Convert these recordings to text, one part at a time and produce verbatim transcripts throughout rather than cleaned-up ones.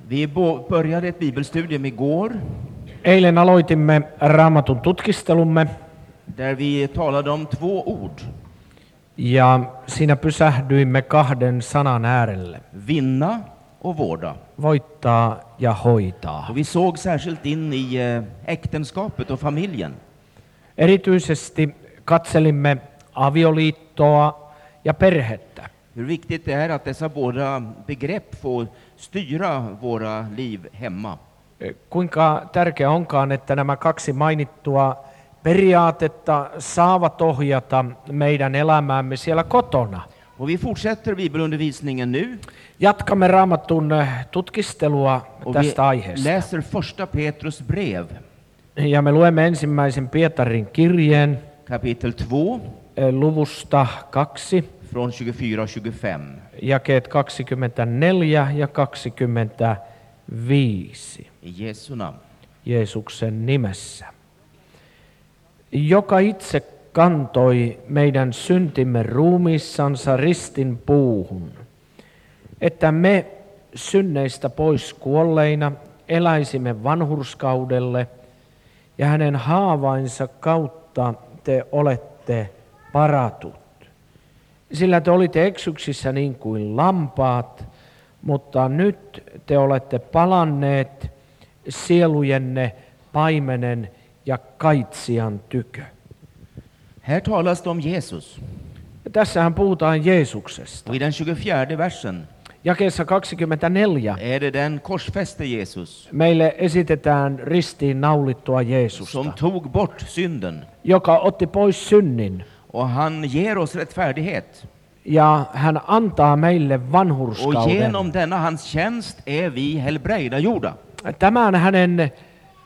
Vi bo- började ett bibelstudium igår Eilen aloitimme Raamatun tutkistelumme där vi talade om två ord. ja siinä pysähdyimme kahden sanan äärelle. Vinna och vårda. Voittaa ja hoitaa. Och vi såg särskilt in i eh, äktenskapet och familjen. Erityisesti katselimme avioliittoa ja perhettä. Hur viktigt det är att dessa båda begrepp får styra våra liv hemma. Kuinka tärkeää onkaan, että nämä kaksi mainittua periaatetta saavat ohjata meidän elämäämme siellä kotona. Och vi fortsätter bibelundervisningen nu. Jatkamme Raamatun tutkistelua Och tästä vi aiheesta. läser första Petrus brev, Ja me luemme ensimmäisen Pietarin kirjeen kapitel två, eh, luvusta kaksi, från tjugofyra och tjugofem. jakeet kaksikymmentäneljä ja kaksikymmentäviisi I Jesu namn. Jeesuksen nimessä. Joka itse kantoi meidän syntimme ruumiissansa ristin puuhun, että me synneistä pois kuolleina eläisimme vanhurskaudelle, ja hänen haavainsa kautta te olette paratut. Sillä te olitte eksyksissä niin kuin lampaat, mutta nyt te olette palanneet sielujenne paimenen ja kaitsijan tykö. Här talas det om Jesus. Ja tässähän puhutaan Jeesuksesta. Och i den tjugofjärde versen Jakeessa kaksikymmentäneljä är det den korsfäste Jesus meille esitetään ristiin naulittua som Jeesusta, tog bort synden. joka otti pois synnin, Och han ger oss rättfärdighet. ja hän antaa meille Och vanhurskauden. genom denna hans tjänst är vi helbrägdagjorda. Tämän hänen eh,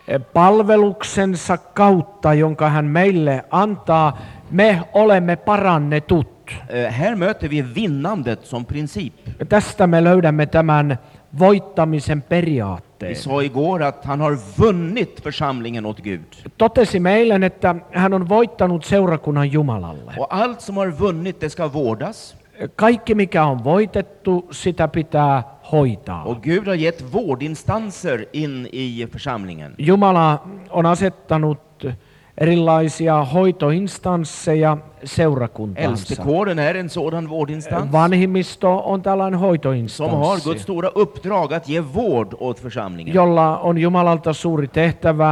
palveluksensa kautta, jonka hän meille antaa, me olemme parannetut. Eh, Här möter vi vinnandet som princip. Tästä me löydämme tämän voittamisen Vi periaatteen. sa igår att han har vunnit församlingen åt Gud. Totesimme eilen, että hän on voittanut seurakunnan Jumalalle. Och allt som har vunnit, det ska vårdas. Kaikki mikä on voitettu, sitä pitää hoitaa. Och Gud har gett vårdinstanser in i församlingen. Jumala on asettanut erilaisia hoitoinstansseja seurakuntaansa. Äldstekåren är en sådan vårdinstans Vanhimmisto on tällainen som har hoitoinstanssi, Guds stora uppdrag att ge vård åt församlingen. jolla on Jumalalta suuri tehtävä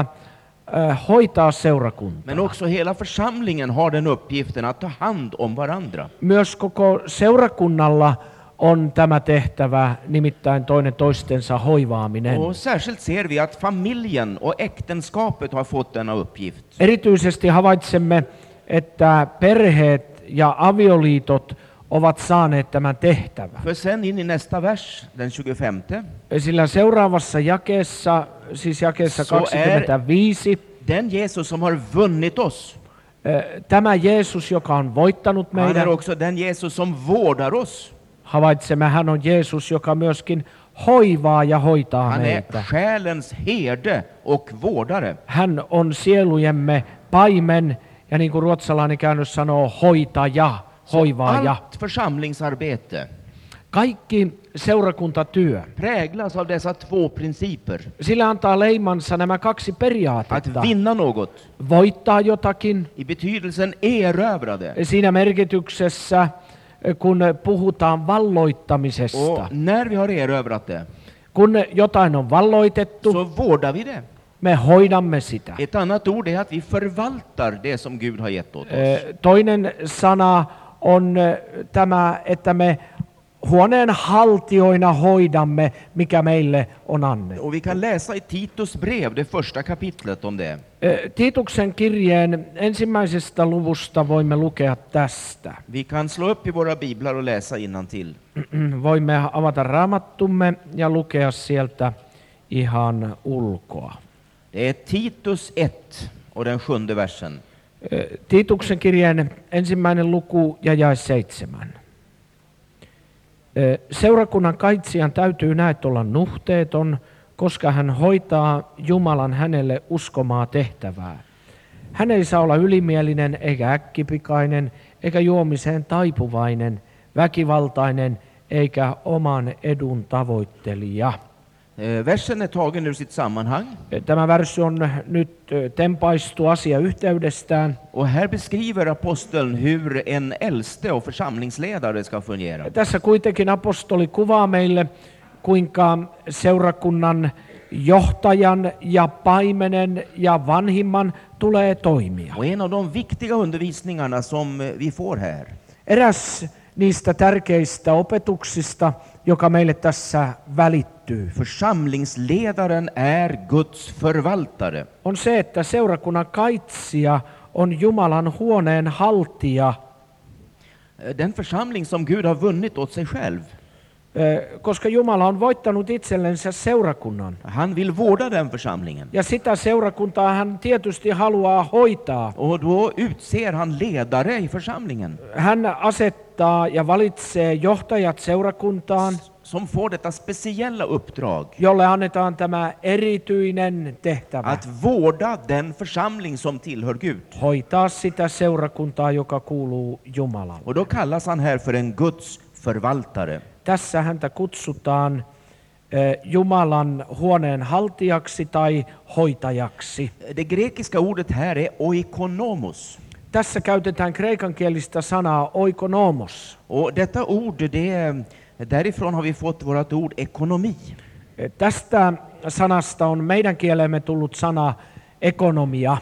äh, hoitaa seurakuntaa. Men också hela församlingen har den uppgiften att ta hand om varandra. Myös koko seurakunnalla on tämä tehtävä, nimittäin toinen toistensa hoivaaminen. Och särskilt ser vi att familjen och äktenskapet har fått denna uppgift. Erityisesti havaitsemme, että perheet ja avioliitot ovat saaneet tämän tehtävän. För sen in i nästa vers, den tjugofemte, Sillä seuraavassa jakeessa, siis jakeessa So kaksikymmentäviisi, den Jesus som har vunnit oss, eh, tämä Jeesus, joka on voittanut han meidän, är också den Jesus som vårdar oss. havaitsemme, hän on Jeesus, joka myöskin hoivaa ja hoitaa Han är meitä. själens herde och vårdare. Hän on sielujemme paimen, ja niin kuin ruotsalainen käännös sanoo, hoitaja, hoivaaja. Allt församlingsarbete Kaikki seurakuntatyö, präglas av dessa två principer. sillä antaa leimansa nämä kaksi Att periaatetta. vinna något, Voittaa jotakin, i betydelsen erövra det. siinä merkityksessä, kun puhutaan valloittamisesta. Och när vi har erövrat det, Kun jotain on valloitettu, så vårdar vi det. me hoidamme sitä. Ett annat ord är att vi förvaltar det som Gud har gett åt oss. Eh, Toinen sana on eh, tämä, että me huoneen haltioina hoidamme, mikä meille on annettu. Och vi kan läsa i Titus brev, det första kapitlet om det. Eh, Tiituksen kirjeen ensimmäisestä luvusta voimme lukea tästä. Vi kan slå upp i våra biblar och läsa innantill. Voimme avata raamattumme ja lukea sieltä ihan ulkoa. Det är Titus ett och den sjunde versen. Eh, Tiituksen kirjeen ensimmäinen luku ja jae seitsemän. Eh, Seurakunnan kaitsijan täytyy näet olla nuhteeton, koska hän hoitaa Jumalan hänelle uskomaa tehtävää. Hän ei saa olla ylimielinen eikä äkkipikainen, eikä juomiseen taipuvainen, väkivaltainen eikä oman edun tavoittelija. Eh, Versen är tagen ur sitt sammanhang. Tämä värsy on nyt ö, tempaistu asia yhteydestään. Och här beskriver aposteln hur en äldste och församlingsledare ska fungera. Tässä kuitenkin apostoli kuvaa meille, kuinka seurakunnan johtajan ja paimenen ja vanhimman tulee toimia. Och en av de viktiga undervisningarna som vi får här, Eräs niistä tärkeistä opetuksista, joka meille tässä välittyy, församlingsledaren är Guds förvaltare. on se, että seurakunnan kaitsija on Jumalan huoneen haltija, Den församling som Gud har vunnit åt sig själv. ö, koska Jumala on voittanut itsellensä seurakunnan. Han vill vårda den församlingen. Ja sitä seurakuntaa hän tietysti haluaa hoitaa. Och då utser han ledare i församlingen Hän asettaa ja valitsee johtajat seurakuntaan, som får detta speciella uppdrag jolle annetaan tämä erityinen tehtävä. att vårda den församling som tillhör Gud. Hoitaa sitä seurakuntaa, joka kuuluu Jumalalle. Och då kallas han här för en Guds förvaltare. Tässä häntä kutsutaan eh, Jumalan huoneen haltijaksi tai hoitajaksi. Det grekiska ordet här är oikonomos. Tässä käytetään kreikankielistä sanaa oikonomos. Och detta ord, det, därifrån har vi fått vårt ord ekonomi. Eh, Tästä sanasta on meidän kieleemme tullut sana ekonomia.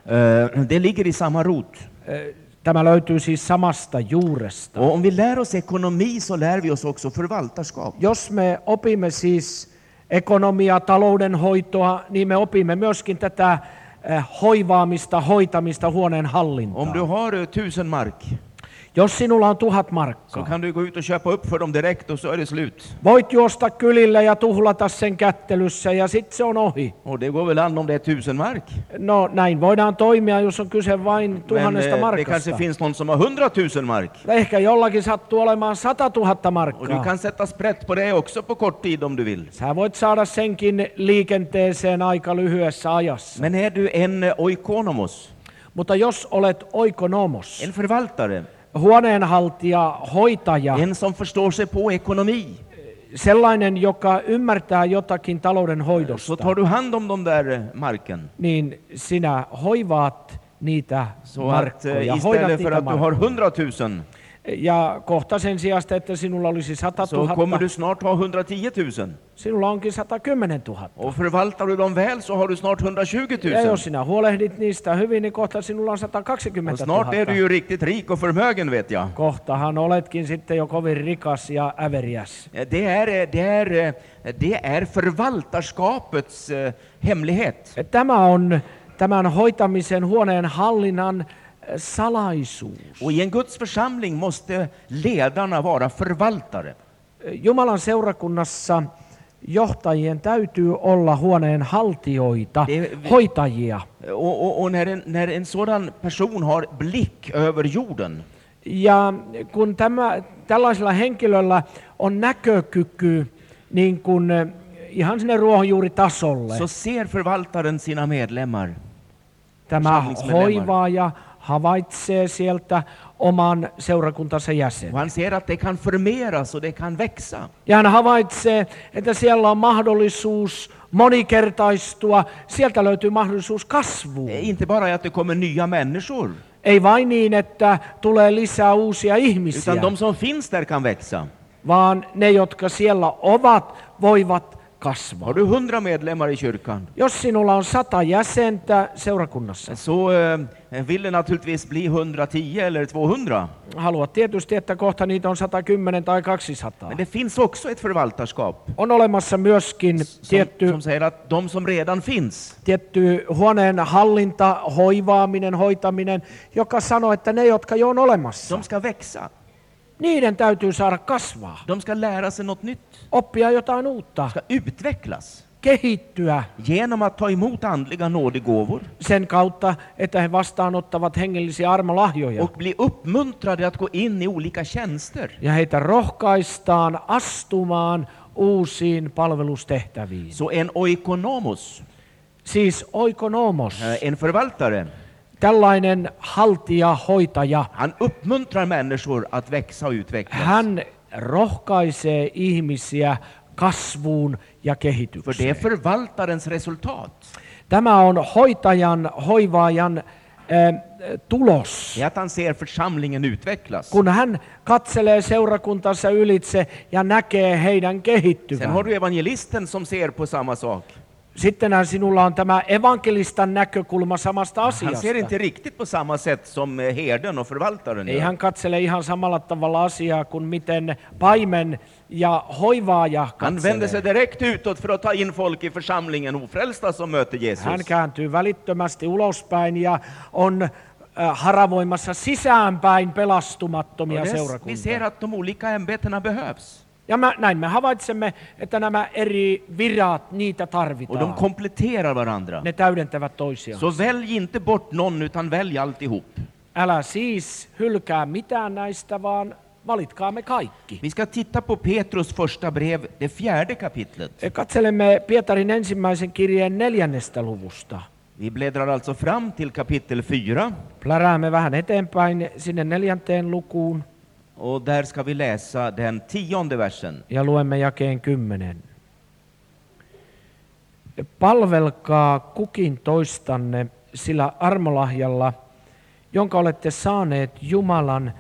Eh, Det ligger i samma rot. Eh, Tämä löytyy siis samasta juuresta. Och om vi lär oss ekonomi så lär vi oss också förvaltarskap. Jos me opimme siis ekonomia, taloudenhoitoa, niin me opimme myöskin tätä eh, hoivaamista, hoitamista, huoneen hallintaa. Om du har eh, tusen mark Jos sinulla on tuhat så markkaa, kan du gå ut och köpa upp för dem direkt och så är det slut. voit juosta kylille ja tuhlata sen kättelyssä ja sitten se on ohi. Och det går väl an om det är tusen mark. No näin voidaan toimia, jos on kyse vain Men tuhannesta eh, det markasta. kanske finns någon som har hundratusen mark. Ehkä jollakin sattuu olemaan satatuhatta Och du markkaa. kan sätta sprätt på det också på kort tid om du vill. Sä voit saada senkin liikenteeseen aika lyhyessä ajassa. Men är du en eh, oikonomos, Mutta jos olet oikonomos, en förvaltare, huoneenhaltija, hoitaja, en som förstår sig på ekonomi, sellainen, joka ymmärtää jotakin talouden så hoidosta, tar du hand om de där eh, marken. niin sinä hoivaat niitä Så att markkoja, eh, hoidat istället för niitä att du har markkoja. hundratusen Ja kohta sen sijasta, että sinulla olisi sata så kommer tuhatta, du snart ha hundratiotusen. sinulla onkin sata kymmenen tuhatta. Och förvaltar du dem väl så har du snart Ja hundratjugotusen. jos sinä huolehdit niistä hyvin, niin kohta sinulla on Och satakaksikymmentä snart är du tuhatta. ju riktigt rik och förmögen, vet jag. Kohtahan oletkin sitten jo kovin rikas ja äveriäs. Det är, eh, det är, eh, det är förvaltarskapets eh, hemlighet. Tämä on tämän hoitamisen, huoneen hallinnan eh, salaisuus. Och i en Guds församling måste ledarna vara förvaltare. Jumalan seurakunnassa johtajien täytyy olla huoneen haltijoita, Det- hoitajia. Och, och, och när, en, när en sådan person har blick över jorden Ja kun tämä, tällaisella henkilöllä on näkökyky niin kuin eh, ihan sinne ruohonjuuritasolle, så ser förvaltaren sina medlemmar. tämä församlingsmedlemmar. hoivaaja havaitsee sieltä oman seurakuntansa jäsen. Och han ser att det kan förmeras och det kan växa. Ja hän havaitsee, että siellä on mahdollisuus monikertaistua, sieltä löytyy mahdollisuus kasvuun. Det är inte bara att det kommer nya människor, Ei vain niin, että tulee lisää uusia ihmisiä, utan de som finns där kan växa. vaan ne, jotka siellä ovat, voivat kasvaa. Har du hundra medlemmar i kyrkan Jos sinulla on sata jäsentä seurakunnassa, så eh, vill det naturligtvis bli hundratio eller tvåhundra. haluat tietysti, että kohta niitä on sata kymmenen tai kaksisataa. Men det finns också ett förvaltarskap On olemassa myöskin som, tietty, som säger att de som redan finns, tietty huoneen hallinta, hoivaaminen, hoitaminen, joka sanoo, että ne, jotka jo on olemassa, de ska växa. niiden täytyy saada kasvaa, De ska lära sig något nytt, oppia jotain uutta, ska utvecklas kehittyä genom att ta emot andliga nådegåvor sen kautta, että he vastaanottavat hengellisiä armolahjoja. och bli uppmuntrade att gå in i olika tjänster. Ja heitä rohkaistaan astumaan uusiin palvelustehtäviin. Så en oikonomos, Siis oikonomos, eh, en förvaltare, tällainen haltija, hoitaja, han uppmuntrar människor att växa och utvecklas. hän rohkaisee ihmisiä kasvuun ja För det är kehitykseen. förvaltarens resultat. Tämä on hoitajan, hoivaajan äh, tulos. Det är att han ser församlingen utvecklas. Kun hän katselee seurakuntansa ylitse ja näkee heidän Sen kehittyvän. har du evangelisten som ser på samma sak. Sittenhän sinulla on tämä evankelistan näkökulma samasta Han asiasta. ser inte riktigt på samma sätt som eh, herden och förvaltaren Ei gör. hän katsele ihan samalla tavalla asiaa kuin miten paimen ja hoivaaja Han vänder sig katselee. direkt utåt för att ta in folk i församlingen, ofrälsta som möter Jesus. Hän kääntyy välittömästi ulospäin ja on äh, haravoimassa sisäänpäin pelastumattomia Och det, vi seurakuntia. ser att de olika ämbetena behövs. Ja mä, näin me havaitsemme, että nämä eri virat, niitä Och de tarvitaan. kompletterar varandra. Ne täydentävät toisiaan. Så välj inte bort någon, utan välj alltihop. Älä siis hylkää mitään näistä, vaan valitkaamme kaikki. Vi ska titta på Petrus första brev, det fjärde kapitlet. Katselemme Pietarin ensimmäisen kirjeen neljännestä luvusta. Vi bläddrar alltså fram till kapitel fyra. Pläräämme vähän eteenpäin sinne neljänteen lukuun Och där ska vi läsa den tionde versen. ja luemme jakeen kymmenen. Palvelkaa kukin toistanne sillä armolahjalla, jonka olette saaneet Jumalan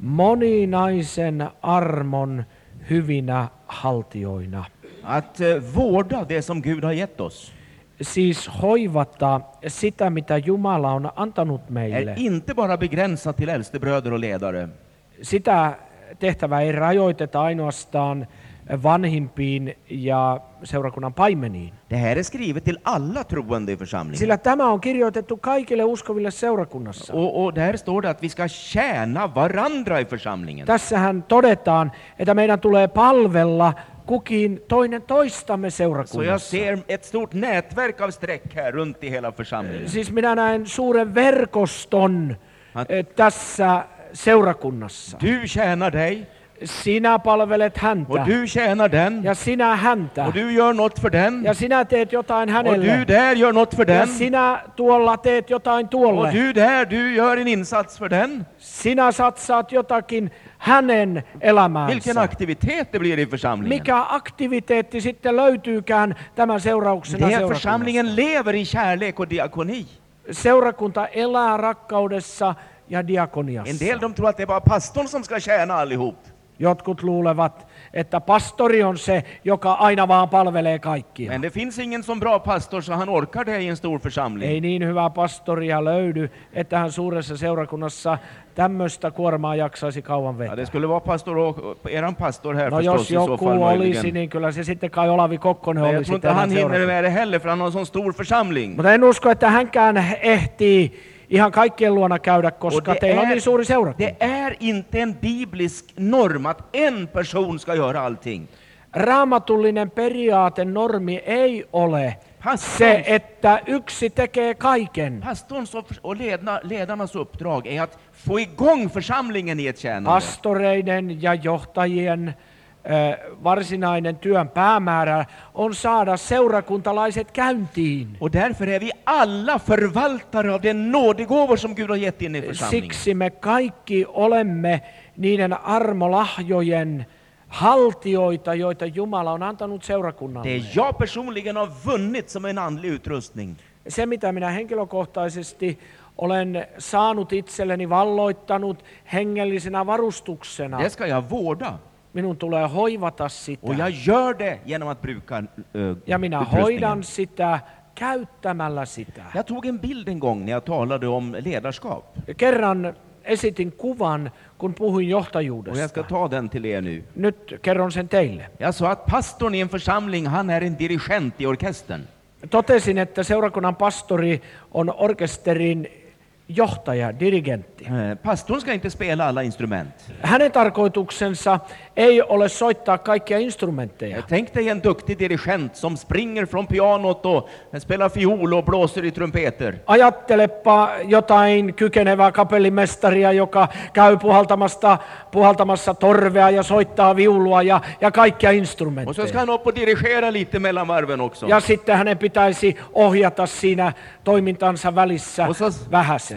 moninaisen armon hyvinä haltioina. Att eh, vårda det som Gud har gett oss Siis hoivata sitä, mitä Jumala on antanut meille. är inte bara begränsat till äldstebröder och ledare. Sitä tehtävää ei rajoiteta ainoastaan vanhimpiin ja seurakunnan paimeniin. Det här är skrivet till alla troende i församlingen. Sillä tämä on kirjoitettu kaikille uskoville seurakunnassa. Och, och där står det att vi ska tjäna varandra i församlingen. Tässähän todetaan, että meidän tulee palvella kukin toinen toistamme Så jag seurakunnassa. ser ett stort nätverk av streck här runt i hela församlingen. Siis minä näen suuren verkoston Att- eh, tässä seurakunnassa. Du tjänar dig, Sinä palvelet häntä och du tjänar den, ja sinä häntä. och du gör något för den, Ja sinä teet jotain och hänelle. du där gör något för Ja den, sinä tuolla teet jotain tuolle. och du där, du gör en insats för den. Sinä satsaat jotakin hänen Vilken elämäänsä. aktivitet det blir i församlingen. Mikä aktiviteetti sitten löytyykään tämän seurauksena Det är seurakunnassa? församlingen lever i kärlek och diakoni. Seurakunta elää rakkaudessa ja En diakoniassa. del de tror att det är bara pastorn som ska tjäna allihop. Jotkut luulevat, että pastori on se, joka aina vaan palvelee kaikkia. Men det finns ingen som bra pastor så han orkar det i en stor församling. Ei niin hyvää pastoria löydy, että hän suuressa seurakunnassa tämmöistä kuormaa jaksaisi kauan Ja, vetää. det skulle vara pastor och eran pastor här No förstås jos i så joku fall olisi, möjligen. niin kyllä se sitten kai Olavi Kokkonen Men jag olisi tror inte teidän han hinner seurakunnassa. med det heller för han har en sån stor församling. Mutta en usko, että hänkään ehtii ihan kaikkien luona käydä, koska Och det teillä on är- niin suuri seurakunta. Det är inte en biblisk norm att en person ska göra allting. Raamatullinen periaate, normi ei ole se, Pastorns, että yksi tekee kaiken. pastorns och och ledna, ledarnas uppdrag är att få igång församlingen i ett tjänande. Pastoreiden ja johtajien äh, varsinainen työn päämäärä on saada seurakuntalaiset käyntiin. Och därför är vi alla förvaltare av den nådegåvor som Gud har gett in i församlingen. Siksi me kaikki olemme niiden armolahjojen haltioita, joita Jumala on antanut Det seurakunnalle. jag personligen har vunnit som en andlig utrustning, Se, mitä minä henkilökohtaisesti olen saanut itselleni valloittanut hengellisenä varustuksena, det ska jag vårda. minun tulee hoivata Och sitä. jag gör det genom att bruka uh, Ja minä hoidan sitä käyttämällä sitä. Jag tog en bild en gång när jag talade om ledarskap. Kerran esitin kuvan, kun puhuin Och jag johtajuudesta. ska ta den till er nu. Nyt kerron sen teille. Jag sa att pastorn i en församling, han är en dirigent i orkestern. Totesin, että seurakunnan pastori on orkesterin johtaja, dirigentti. Eh, Pastorn ska inte spela alla instrument. Hänen tarkoituksensa ei ole soittaa kaikkia instrumentteja. Tänk dig en duktig dirigent som springer från pianot och spelar fiol och blåser i trumpeter. Ajattelepa jotain kykenevää kapellimestaria, joka käy puhaltamasta, puhaltamassa torvea ja soittaa viulua ja, ja kaikkia Och så ska instrumentteja. han upp och dirigera lite mellan varven också. Ja sitten hänen pitäisi ohjata siinä toimintansa välissä Och så vähäsen.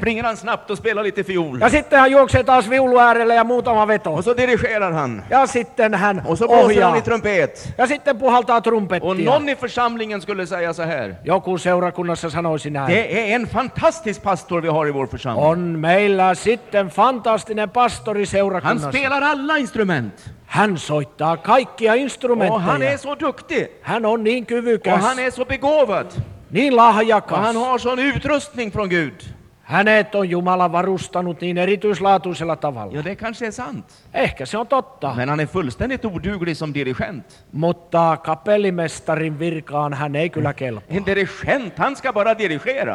springer han snabbt och spelar lite fiol. Ja sitten hän juoksee taas viulu äärelle ja muutama veto. Och så dirigerar han. Ja sitten hän Och så blåser ohjaa. han i trumpet. Ja sitten puhaltaa Och trumpettia. någon i församlingen skulle säga så här: Joku seurakunnassa sanoisi näin. det är en fantastisk pastor vi har i vår församling. On meillä sitten fantastinen pastori Han seurakunnassa. spelar alla instrument. Hän soittaa kaikkia Och han är instrumentteja. så duktig. Hän on niin Och kyvykäs, han är så begåvad. niin Och lahjakas. han har sån utrustning från Gud. Hänet on Jumala varustanut niin erityislaatuisella tavalla. Ja, det kanske är sant. Ehkä se on totta, Men han är fullständigt oduglig som dirigent. mutta kapellimestarin virkaan hän ei kyllä kelpaa. En dirigent, han ska bara dirigera.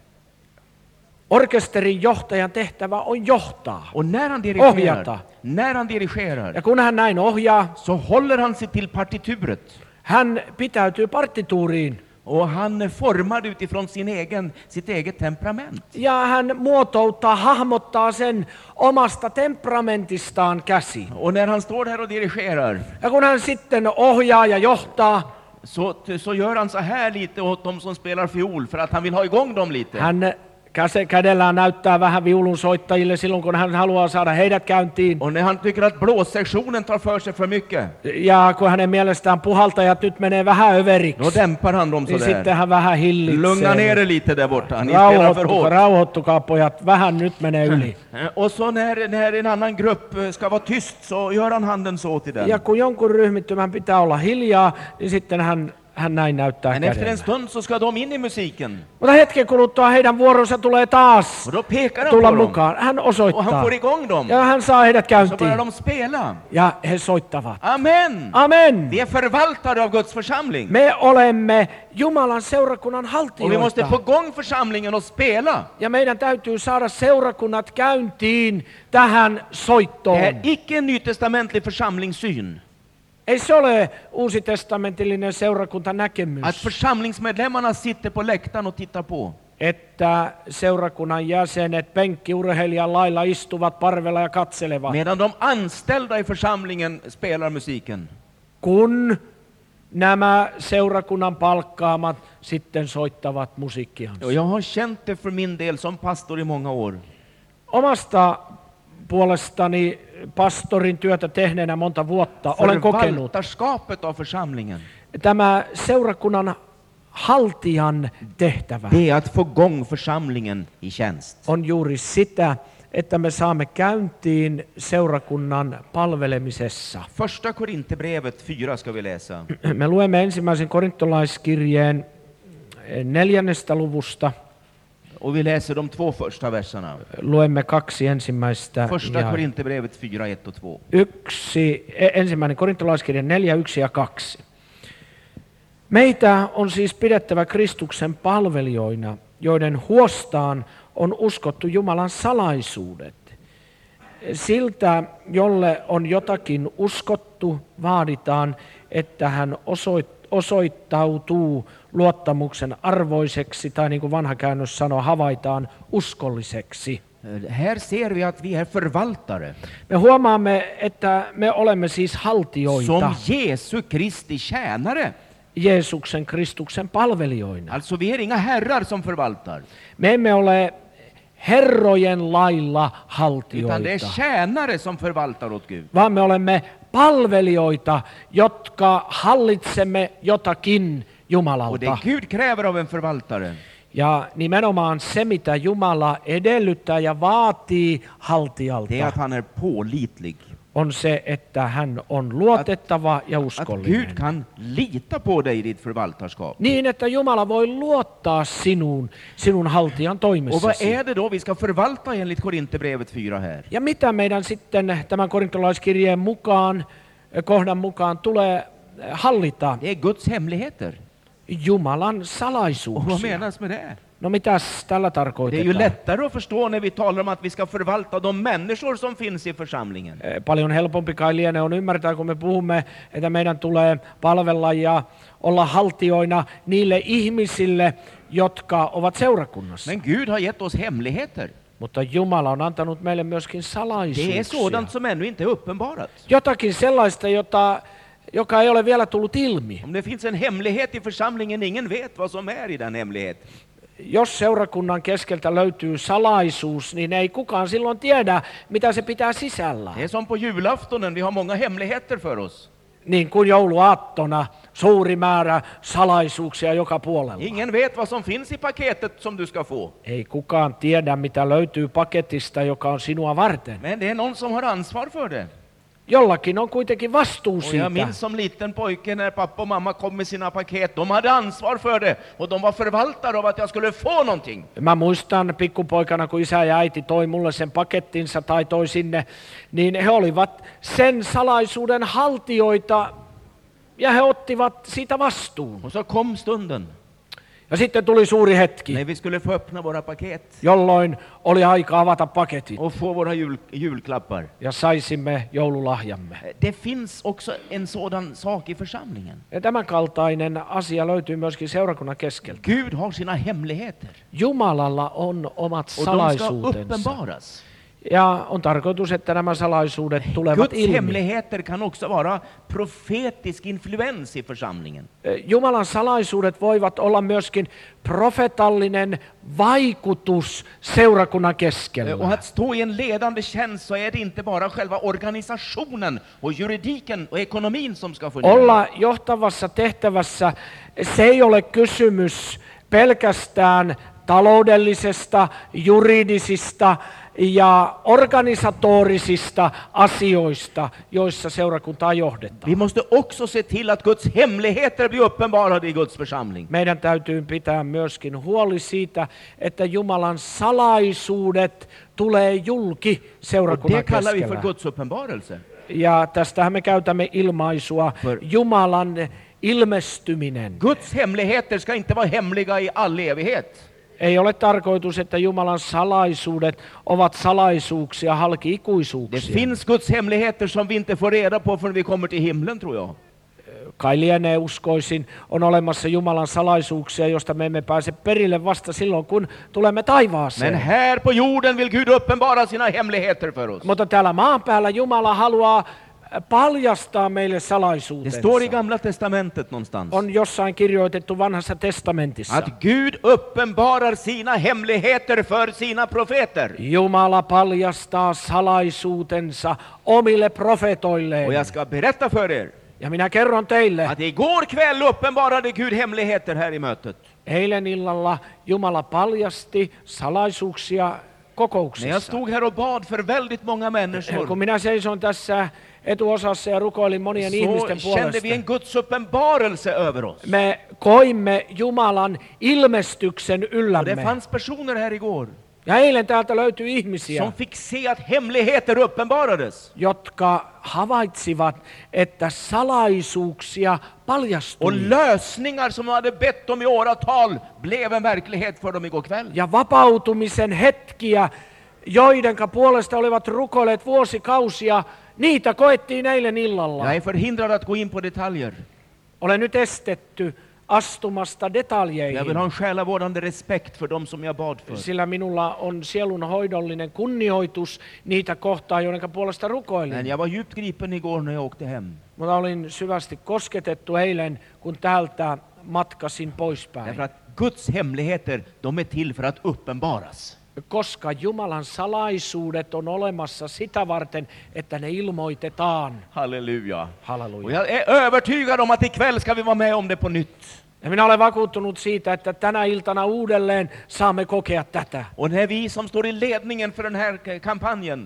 Orkesterin johtajan tehtävä on johtaa. Och när han dirigerar, Ohjata. när han dirigerar, Ja kun hän näin ohjaa, så håller han sig till partituret. hän pitäytyy partituuriin. Och han formar utifrån sin egen, sitt eget temperament. Ja hän muotouttaa, hahmottaa sen omasta temperamentistaan käsi. Och när han står här och dirigerar, Ja kun hän sitten ohjaa ja johtaa, så, så gör han så här lite åt de som spelar fiol, för att han vill ha igång dem lite. hän käse kädellään näyttää vähän viulun soittajille silloin, kun hän haluaa saada heidät käyntiin. Och när han tycker att blåssektionen tar för sig för mycket, Ja kun hänen mielestään puhaltajat nyt menee vähän överiksi, då dämpar han dem niin så sitten där. hän vähän Lugna ner hillitsee. er lite där borta, ni spelar för Rauhoittukaa, hårt. rauhoittukaa pojat, vähän nyt menee yli. Och så när, när en annan grupp ska vara tyst, så gör han handen så till den. Ja kun jonkun ryhmittymän pitää olla hiljaa, niin sitten hän, hän näin näyttää Men efter en kädellä. stund så ska de in i musiken. Mutta hetken kuluttua heidän vuoronsa tulee taas Och då pekar han tulla på dem. mukaan. Hän Och han osoittaa. får igång dem. Ja hän saa heidät Så börjar käyntiin. de spela. Ja he soittavat. Amen! Amen! Vi är förvaltare av Guds församling. Me olemme Jumalan seurakunnan Och vi måste få haltijoita. igång församlingen och spela. Ja meidän täytyy saada seurakunnat käyntiin tähän Det är soittoon. icke en nytestamentlig församlingssyn. Ei se ole uusitestamentillinen seurakuntanäkemys, Att församlingsmedlemmarna sitter på läktaren och tittar på. että seurakunnan jäsenet penkkiurheilijan lailla istuvat parvella ja katselevat, Medan de anställda i församlingen spelar musiken. kun nämä seurakunnan palkkaamat sitten soittavat musiikkiansa. Och jag har känt det för min del som pastor i många år. Omasta puolestani pastorin työtä tehneenä monta vuotta olen kokenut, Förvaltarskapet av församlingen, tämä seurakunnan haltijan tehtävä det är att få igång församlingen i tjänst. on juuri sitä, että me saamme käyntiin seurakunnan palvelemisessa. Första Korinthierbrevet fyra ska vi läsa. Me luemme ensimmäisen korintolaiskirjeen neljännestä luvusta. Och vi läser de två första verserna. Luemme kaksi ensimmäistä Första ja Korinthierbrevet fyra, ett och två. yksi, ensimmäinen korintolaiskirja neljä, yksi ja kaksi. Meitä on siis pidettävä Kristuksen palvelijoina, joiden huostaan on uskottu Jumalan salaisuudet. Siltä, jolle on jotakin uskottu, vaaditaan, että hän osoit- osoittautuu luottamuksen arvoiseksi, tai niin kuin vanha käännös sanoo, havaitaan uskolliseksi. Här ser vi att vi är förvaltare. Me huomaamme, että me olemme siis haltijoita, Som Jesu Kristi tjänare. Jeesuksen Kristuksen palvelijoina. Alltså vi är inga herrar som förvaltar. Me emme ole herrojen lailla Utan det är haltijoita, tjänare som förvaltar åt Gud. vaan me olemme palvelijoita, jotka hallitsemme jotakin Och det Jumalalta. Gud kräver av en förvaltare, Ja nimenomaan se, mitä Jumala edellyttää ja vaatii det är haltijalta, att han är pålitlig. on se, että hän on luotettava ja Att uskollinen. Gud kan lita på dig i ditt förvaltarskap. Niin, että Jumala voi luottaa sinuun, sinun haltijan Och vad toimessasi. är det då vi ska förvalta enligt Korinthierbrevet fyra här? Ja mitä meidän sitten tämän korintolaiskirjeen mukaan, kohdan mukaan tulee hallita? Det är Guds hemligheter. Jumalan Och vad salaisuuksia. menas med det? No mitäs tällä Det är ju tarkoitetaan? lättare att förstå när vi talar om att vi ska förvalta de människor som finns i församlingen. Eh, Paljon helpompi kai lienee on ymmärtää, kun me puhumme, että meidän tulee palvella ja olla haltioina niille ihmisille, jotka ovat seurakunnassa. Men Gud har gett oss hemligheter. Mutta Jumala on antanut meille myöskin Det är salaisuuksia. sådant som ännu inte är uppenbarat. Jotakin sellaista, jota, joka ei ole vielä tullut ilmi. Om det finns en hemlighet i församlingen, ingen vet vad som är i den hemligheten. jos seurakunnan keskeltä löytyy salaisuus, niin ei kukaan silloin tiedä, mitä se pitää sisällä. Det är som på julaftonen, vi har många hemligheter för oss. Niin kuin jouluaattona, suuri määrä salaisuuksia joka puolella. Ingen vet vad som finns i paketet som du ska få. Ei kukaan tiedä, mitä löytyy paketista, joka on sinua varten. Men det är någon som har ansvar för det. Jollakin on kuitenkin vastuu Och jag siitä. minns som liten pojke när pappa och mamma kom med sina paket. De hade ansvar för det och de var förvaltare av att jag skulle få någonting. Mä muistan pikkupoikana, kun isä ja äiti toi mulle sen pakettinsa tai toi sinne, niin he olivat sen salaisuuden haltijoita ja he ottivat siitä vastuun. Och så kom stunden Ja sitten tuli suuri hetki, när vi skulle få öppna våra paket jolloin oli aika avata paketit och få våra jul, julklappar. ja saisimme joululahjamme. Det finns också en sådan sak i församlingen. Ja tämän kaltainen asia löytyy myöskin seurakunnan keskeltä. Gud har sina hemligheter Jumalalla on omat och de ska salaisuutensa. uppenbaras. Ja on tarkoitus, että nämä salaisuudet tulevat Guds ilmi. hemligheter kan också vara profetisk influens i församlingen. Jumalan salaisuudet voivat olla myöskin profetallinen vaikutus seurakunnan Och keskellä. att stå i en ledande tjänst, så är det inte bara själva organisationen och juridiken och ekonomin som ska fungera. Olla johtavassa tehtävässä, se ei ole kysymys pelkästään taloudellisesta, juridisista ja organisatorisista asioista, joissa seurakuntaa johdetaan. Vi måste också se till att Guds hemligheter blir uppenbarade i Guds församling. Meidän täytyy pitää myöskin huoli siitä, että Jumalan salaisuudet tulee julki Och seurakunnan det kallar vi för keskellä. Guds uppenbarelse. Ja tästähän me käytämme ilmaisua För- Jumalan ilmestyminen. Guds hemligheter ska inte vara hemliga i all evighet. Ei ole tarkoitus, että Jumalan salaisuudet ovat salaisuuksia halki Det ikuisuuksia. finns Guds hemligheter som vi inte får reda på förrän vi kommer till himlen, tror jag. Kai lienee uskoisin, on olemassa Jumalan salaisuuksia, josta me emme pääse perille vasta silloin, kun tulemme Men taivaaseen. här på jorden vill Gud uppenbara sina hemligheter för oss. Mutta täällä maan päällä Jumala haluaa paljastaa meille Det salaisuutensa. står i Gamla testamentet någonstans On jossain kirjoitettu vanhassa testamentissa. att Gud uppenbarar sina hemligheter för sina profeter. Jumala paljastaa salaisuutensa omille Och profetoilleen. jag ska berätta för er Ja minä kerron teille, att igår kväll uppenbarade Gud hemligheter här i mötet. eilen illalla Jumala paljasti salaisuuksia När jag kokouksessa. stod här och bad för väldigt många Kun människor, minä seison tässä etuosassa ja rukoilin monien så ihmisten kände vi en puolesta, Guds uppenbarelse över oss. me koimme Jumalan ilmestyksen Och det yllämme. fanns personer här igår Ja eilen täältä löytyi ihmisiä, som fick se att hemligheter uppenbarades. jotka havaitsivat, että salaisuuksia Och paljastui. lösningar som de hade bett om i åratal blev en verklighet för dem igår kväll. Ja vapautumisen hetkiä, joidenka puolesta olivat rukoilleet vuosikausia, niitä koettiin eilen illalla. Jag är förhindrad att gå in på detaljer. Olen nyt estetty astumasta Jag vill detaljeihin, ha en själavårdande respekt för dem som jag bad för. sillä minulla on sielun hoidollinen kunnioitus niitä kohtaan, joiden puolesta Men rukoilin. jag var djupt gripen igår när jag åkte hem. Mutta olin syvästi kosketettu eilen, kun täältä matkasin poispäin. Därför att Guds hemligheter, de är till för att uppenbaras. Koska Jumalan salaisuudet on olemassa sitä varten, että ne ilmoitetaan. Halleluja. Och Halleluja. jag är övertygad om att ikväll ska vi vara med om det på nytt. Ja minä olen vakuuttunut siitä, että tänä iltana uudelleen saamme kokea tätä. Och när vi som står i ledningen för den här kampanjen,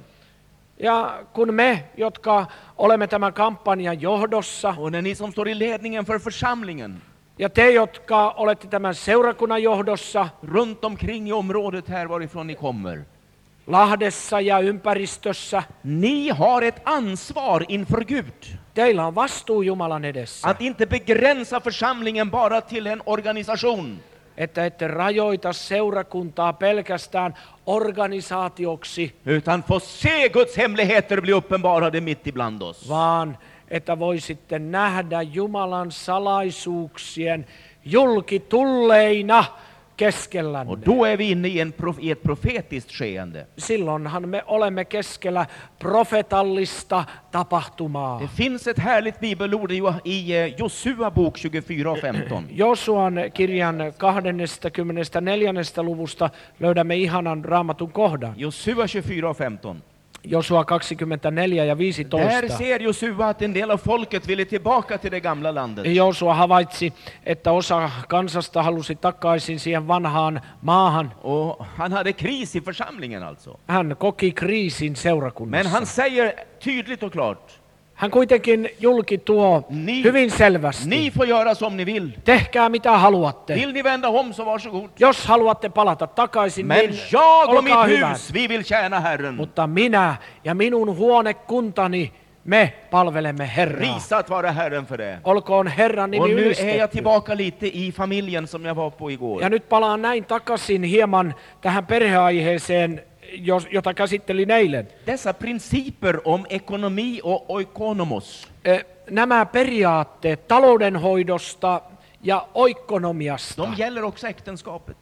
Ja kun me, jotka olemme tämän kampanjan johdossa, och när ni som står i ledningen för församlingen, ja te, jotka olette tämän seurakunnan johdossa, runt omkring i området här varifrån ni kommer, Lahdessa ja ympäristössä, ni har ett ansvar inför Gud. teillä on vastuu Jumalan edessä, Att inte begränsa församlingen bara till en organisation. että ette rajoita seurakuntaa pelkästään organisaatioksi, Utan få se Guds hemligheter bli uppenbarade mitt ibland oss. vaan että voisitte nähdä Jumalan salaisuuksien julki tulleina keskellänne. Och då är vi inne i, en prof, i ett profetiskt skeende. Silloinhan me olemme keskellä profetallista tapahtumaa. Det finns ett härligt bibelord i, i eh, Josua bok tjugofyra och femton. Josuan kirjan kaksikymmentäneljä luvusta löydämme ihanan raamatun kohdan. Josua tjugofyra och femton. Josua kaksikymmentäneljä ja Där viisitoista. ser Josua att en del av folket ville tillbaka till det gamla landet. Josua havaitsi, että osa kansasta halusi takaisin siihen vanhaan maahan. Och han hade kris i församlingen alltså. Hän koki kriisin Men seurakunnassa. han säger tydligt och klart: Hän kuitenkin julki tuo Ni- hyvin selvästi. ni får göra som ni vill. Tehkää mitä haluatte. Vill ni vända om så varsågod. Jos haluatte palata takaisin, Men niin jag och olkaa mitt hyvät. hus, vi vill tjäna Herren. Mutta minä ja minun huonekuntani, me palvelemme Herraa. Prisat vare Herren för det. Olkoon Herran Och nimi nu är jag ylistetty. tillbaka lite i familjen som jag var på igår. Ja nyt palaan näin takaisin hieman tähän perheaiheeseen, jos- jota käsittelin eilen. Dessa principer om ekonomi och oikonomos, Ö, Nämä periaatteet taloudenhoidosta ja oikonomiasta, de gäller också äktenskapet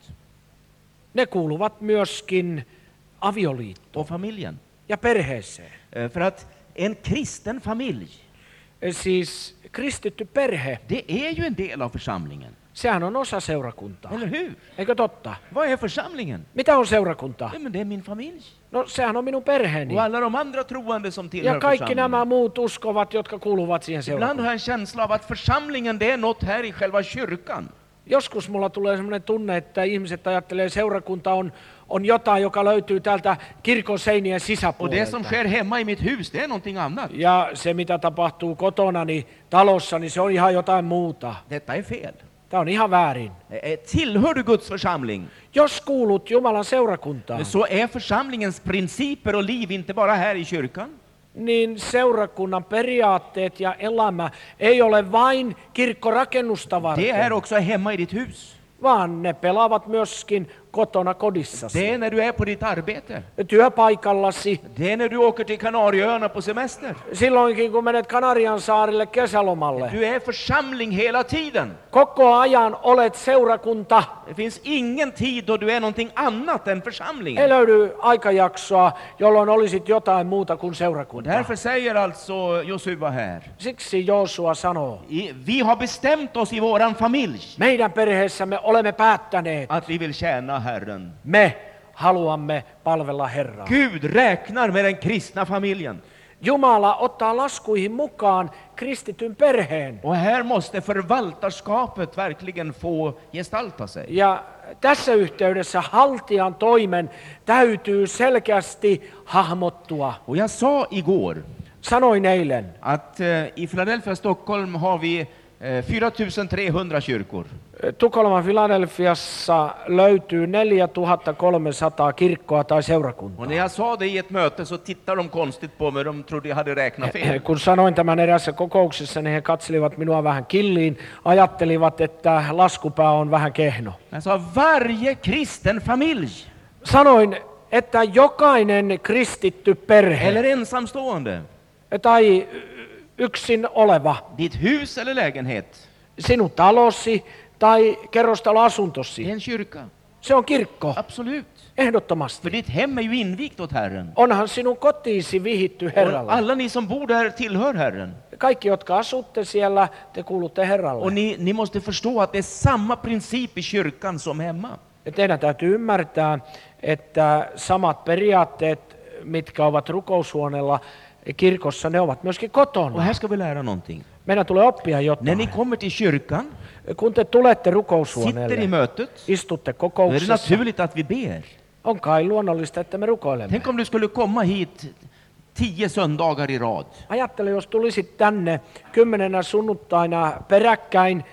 ne kuuluvat myöskin avioliittoon och familjen. ja perheeseen. Eh, För att en kristen familj, Ö, Siis kristitty perhe, det är ju en del av församlingen. sehän on osa seurakuntaa. Eller hur? Eikö totta? Vad är församlingen? Mitä on seurakunta? Ja, men det är min familj. No sehän on minun perheeni. Och alla de andra troende som Ja tillhör kaikki nämä församlingen. muut uskovat, jotka kuuluvat siihen Ibland seurakuntaan. har jag en känsla av att församlingen, det är något här i själva kyrkan. Joskus mulla tulee sellainen tunne, että ihmiset ajattelee, että seurakunta on, on jotain, joka löytyy täältä kirkon seinien Och det som sisäpuolelta. sker hemma i mitt hus, det är någonting annat. Ja se, mitä tapahtuu kotona, niin talossa, niin se on ihan jotain muuta. Detta är fel. Tämä on ihan väärin. Eh, Tillhör du Guds församling, Jos kuulut Jumalan seurakuntaan, så är församlingens principer och liv inte bara här i kyrkan. niin seurakunnan periaatteet ja elämä ei ole vain kirkkorakennusta Det är varten, också hemma i ditt hus. vaan ne pelaavat myöskin kotona kodissasi, Det är när du är på ditt arbete. työpaikallasi, Det är när du åker till Kanarieöarna på semester. silloinkin kun menet Kanarian saarille kesälomalle. Du är församling hela tiden. Koko ajan olet seurakunta. Det finns ingen tid då du är någonting annat än Ei församlingen. löydy aikajaksoa, jolloin olisit jotain muuta kuin Och seurakunta. därför säger alltså Josua här: Siksi Joosua sanoo, i- vi har bestämt oss i våran familj meidän perheessämme olemme päättäneet, att vi vill tjäna Herren. me haluamme palvella Herraa. Gud räknar med den kristna familjen. Jumala ottaa laskuihin mukaan kristityn perheen. Och här måste förvaltarskapet verkligen få gestalta sig. Ja tässä yhteydessä haltijan toimen täytyy selkeästi hahmottua. Och jag sa igår Sanoin eilen, att eh, i Philadelphia, Stockholm har vi eh, fyra tusen trehundra kyrkor. Tukholman Filadelfiassa löytyy neljätuhattakolmesataa kirkkoa tai Och seurakuntaa. när jag sa det i ett möte så tittade de konstigt på mig, de trodde jag hade räknat fel. Kun sanoin tämän erässä kokouksessa, niin he katselivat minua vähän killiin, ajattelivat, että laskupää on vähän kehno. Jag sa varje kristen familj, Sanoin, että jokainen kristitty perhe eller ensamstående, tai yksin oleva, ditt hus eller lägenhet, sinun talosi tai det är kerrostaloasuntosi, en kyrka. se on kirkko, Absolut. ehdottomasti. För ditt hem är ju invigt åt Herren. Onhan sinun kotiisi vihitty Och Herralle. alla ni som bor där tillhör Herren. Kaikki, jotka asutte siellä, te kuulutte Herralle. Och ni, ni måste förstå att det är samma princip i kyrkan som hemma. Ja teidän täytyy ymmärtää, että samat periaatteet, mitkä ovat rukoushuoneella kirkossa, ne ovat myöskin Och kotona. här ska vi lära någonting. Meidän tulee oppia När jotain. ni kommer till kyrkan, Kun te tulette sitter i rukoushuoneelle, mötet, istutte då är det kokouksessa, naturligt att vi ber. on kai luonnollista, että me rukoilemme. Tänk om du skulle komma hit tio söndagar i rad. Ajattele, jos tulisit tänne kymmenenä sunnuntaina peräkkäin,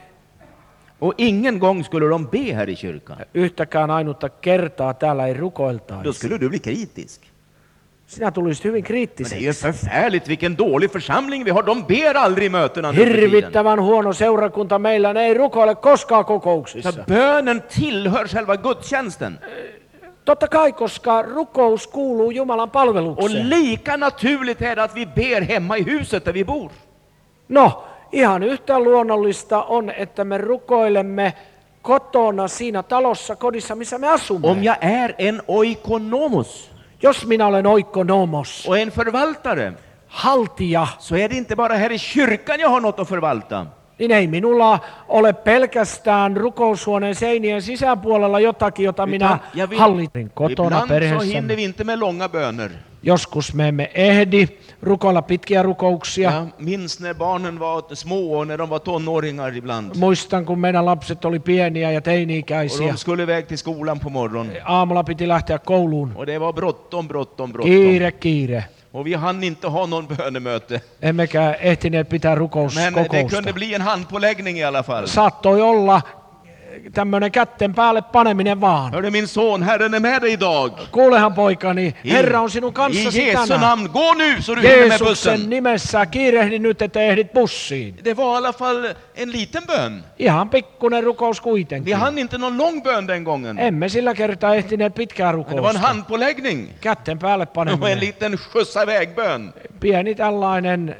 Och ingen gång skulle de be här i kyrkan. yhtäkään ainutta kertaa täällä ei Då rukoiltaisi. skulle du bli kritisk. Sinä tulisit hyvin Men det är ju kriittiseksi. förfärligt vilken dålig församling vi har. De ber aldrig i mötena nu för tiden. Hirvittävän huono seurakunta meillä, ne ei rukoile koskaan Så kokouksissa. bönen tillhör själva gudstjänsten. Totta kai, koska rukous kuuluu Jumalan Och palvelukseen. lika naturligt är det att vi ber hemma i huset där vi bor. No, ihan yhtä luonnollista on, että me rukoilemme kotona siinä talossa, kodissa, missä me asumme. Om jag är en oikonomos Jos minä olen oikonomos, och en förvaltare, haltija, så är det inte bara här i kyrkan jag har något att förvalta. niin ei minulla ole pelkästään rukoushuoneen seinien sisäpuolella jotakin, jota minä Utan jag vill- hallin kotona Ibland så perheessämme. hinner vi inte med långa böner. Joskus me emme ehdi rukoilla pitkiä rukouksia. Jag minns när barnen var små och när de var tonåringar ibland. Muistan, kun meidän lapset oli pieniä ja Och teini-ikäisiä. de skulle iväg till skolan på morgonen. Aamulla piti lähteä kouluun. Och det var bråttom, bråttom, bråttom. Kiire, kiire. Och vi hann inte ha någon bönemöte. Emmekä ehtineet pitää Men det rukouskokousta. kunde bli en handpåläggning i alla fall. Saattoi olla tämmöinen kätten päälle paneminen vaan. Hörde min son, Herren är med dig idag. Kuulehan poikani, Herra on sinun I kanssasi Jesu tänään. namn, gå nu så du hinner med Jeesuksen bussen. nimessä kiirehdi nyt, että ehdit bussiin. Det var i alla fall en liten bön. Ihan pikkunen rukous Vi kuitenkin. hann inte någon lång bön den gången. Emme sillä kertaa ehtineet pitkää Men det var en rukousta. handpåläggning. Kätten päälle Det var en paneminen. liten skjutsa iväg-bön. Pieni tällainen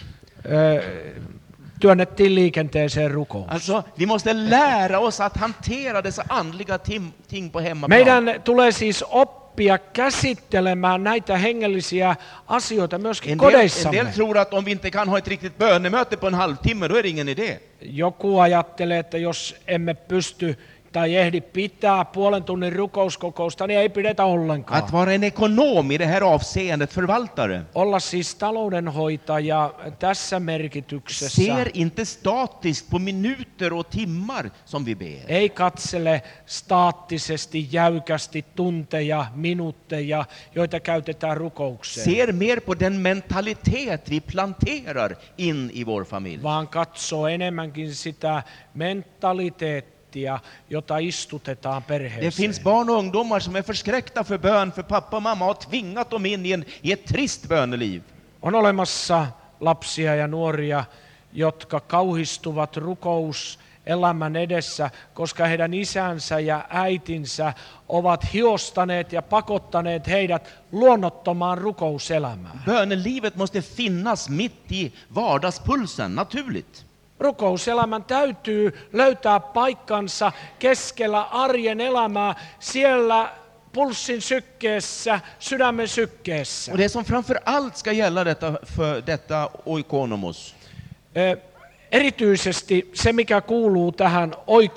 ö, työnnettiin liikenteeseen rukous. Alltså, vi måste lära oss att hantera dessa andliga tim- ting på hemmaplan. Meidän tulee siis oppia käsittelemään näitä hengellisiä asioita myöskin En del, en kodeissamme. del tror att om vi inte kan ha ett riktigt bönemöte på en halvtimme, då är det ingen idé. Joku ajattelee, että jos emme pysty tai ehdi pitää puolen tunnin rukouskokousta, niin ei pidetä ollenkaan. Att vara en ekonom i det här avseendet, förvaltare, Olla siis taloudenhoitaja tässä merkityksessä ser inte statiskt på minuter och timmar som vi ber. ei katsele staattisesti, jäykästi tunteja, minuutteja, joita käytetään rukoukseen, Ser mer på den mentalitet vi planterar in i vår familj. vaan katsoo enemmänkin sitä mentaliteettia, jota istutetaan Det perheeseen. finns barn och ungdomar som är förskräckta för bön, för pappa och mamma har tvingat dem in i, en, i ett trist böneliv. On olemassa lapsia ja nuoria, jotka kauhistuvat rukouselämän edessä, koska heidän isänsä ja äitinsä ovat hiostaneet ja pakottaneet heidät luonnottomaan rukouselämään. Bönelivet måste finnas mitt i vardagspulsen, naturligt. Rukouselämän täytyy löytää paikkansa keskellä arjen elämää, siellä pulssin sykkeessä, sydämen sykkeessä. Och det som framför allt ska gälla detta, för detta oikonomos, Ö, Erityisesti se, mikä kuuluu tähän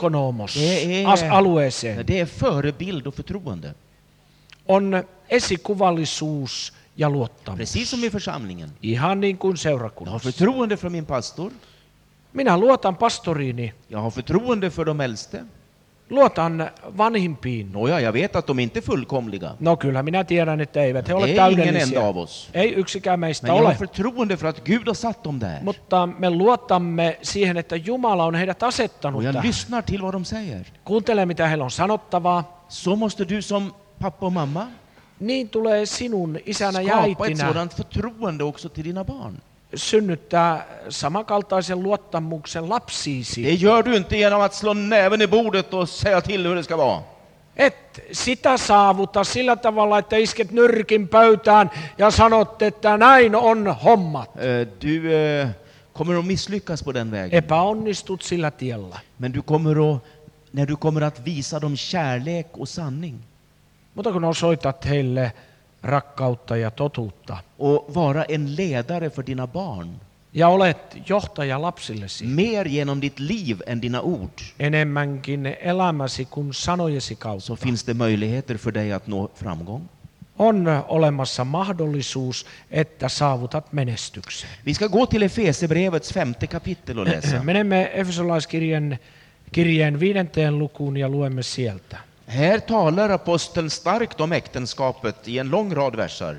oikonomos-alueeseen, det är förebild och förtroende. on esikuvallisuus ja luottamus. Precis som i församlingen. Ihan niin kuin Jag har seurakunnassa. förtroende för min pastor. Minä luotan pastoriini, Jag har förtroende för de äldste. luotan vanhimpiin. Nåja, jag vet att de inte är fullkomliga. No kyllä minä tiedän, että eivät he Det ole är ingen enda täydellisiä. av oss. Ei yksikään meistä Men jag har ole. förtroende för att Gud har satt dem där. Mutta me luotamme siihen, että Jumala on heidät asettanut Och jag tähän. lyssnar till vad de säger. Kuuntele, mitä heillä on sanottavaa. Så måste du som pappa och mamma Niin tulee sinun isänä ja skapa ett äitinä sådant förtroende också till dina barn. synnyttää samankaltaisen luottamuksen lapsiisi. Det gör du inte genom att slå näven i bordet och säga till hur det ska vara. Et sitä saavuta sillä tavalla, että isket nyrkin pöytään ja sanot, että näin on hommat. Eh, Du eh, kommer att misslyckas på den vägen. Epäonnistut sillä tiellä. Men du kommer att, när du kommer att visa dem kärlek och sanning Mutta kun osoitat heille rakkautta ja totuutta och vara en ledare för dina barn, ja olet johtaja lapsillesi mer genom ditt liv än dina ord, enemmänkin elämäsi kuin sanojesi så kautta, finns det möjligheter för dig att nå framgång. on olemassa mahdollisuus, että saavutat menestyksen. Vi ska gå till Efesierbrevets femte kapitel och läsa. Menemme Efesolaiskirjeen kirjeen viidenteen lukuun ja luemme sieltä. Här talar aposteln starkt om äktenskapet i en lång rad versar.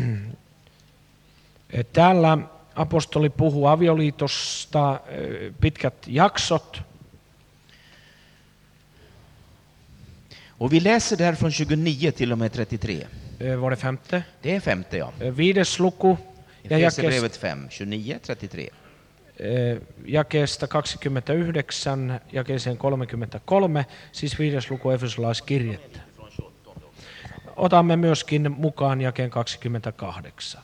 Täällä apostoli puhuu avioliitosta ö, pitkät jaksot. Och vi läser där från tjugonio till och med trettiotre. Ö, Var det femte? Det är femte, ja. Ö, Viides luku ja jakeesta, Efesierbrevet fem, tjugonio, trettiotre. ö, jakeesta kaksikymmentäyhdeksän jakeeseen kolmekymmentäkolme, siis viides luku Efesolaiskirjettä. Otamme myöskin mukaan jakeen kaksikymmentäkahdeksan.